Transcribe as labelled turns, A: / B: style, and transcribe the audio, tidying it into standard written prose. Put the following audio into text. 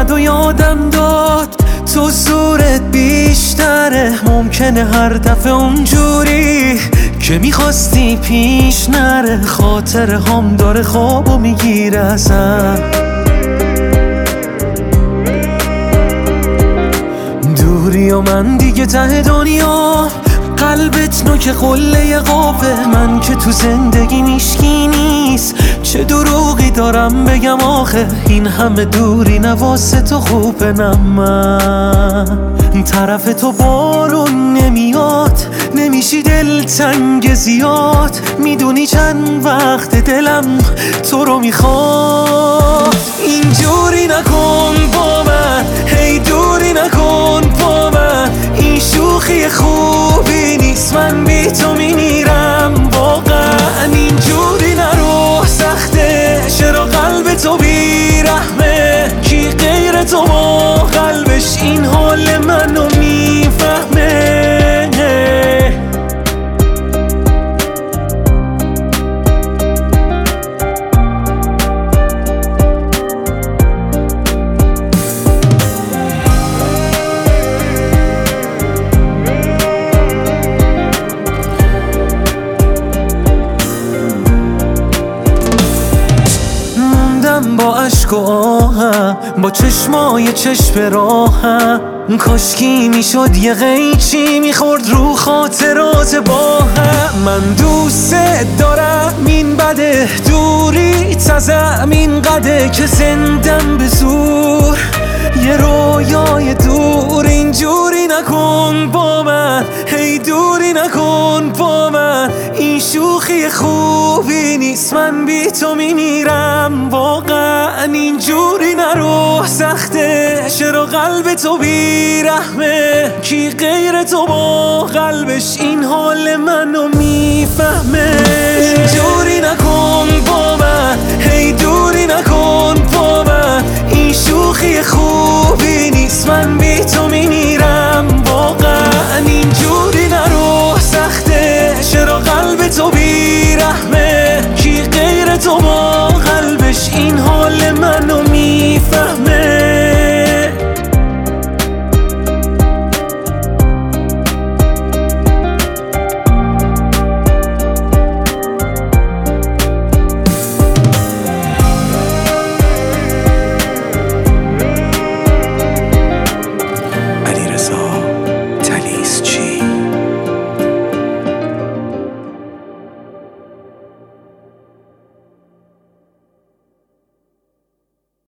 A: اومد و یادم داد تو زورت بیشتره. ممکنه هر دفعه اونجوری که میخواستی پیش نره. خاطر هم داره خوابو میگیره ازم. دوری و من دیگه ته دنیا، قلبت نوک قله قافه. من که تو زندگی میشکی نیست، چه دروغی دارم بگم آخه. این همه دوری نواسه تو خوبه نه من طرف تو بارون نمیاد. نمیشی دلتنگ زیاد، میدونی چند وقت دلم تو رو میخواد. اینجوری نکن با من، هی دوری نکن با من. این شوخی خوبی نیست، من بی تو میمیرم واقعا. اینجوری نرو، سخته چرا قلب تو بیرحمه. کی غیر تو با قلبش این حال منو میفهمه. با عشق و آهم، با چشمای چشم راهم. کاشکی میشد یه قیچی میخورد رو خاطرات با هم. من دوست دارم این بده، دوری تزم این قده که زندم به زور یه رویای دور. اینجوری نکن با من، هی دوری نکن با من. این شوخی خوبی نیست، من بی تو میمیرم واقعا. اینجوری نرو، سخته چرا قلب تو بیرحمه. کی غیر تو با قلبش این حال منو میفهمه.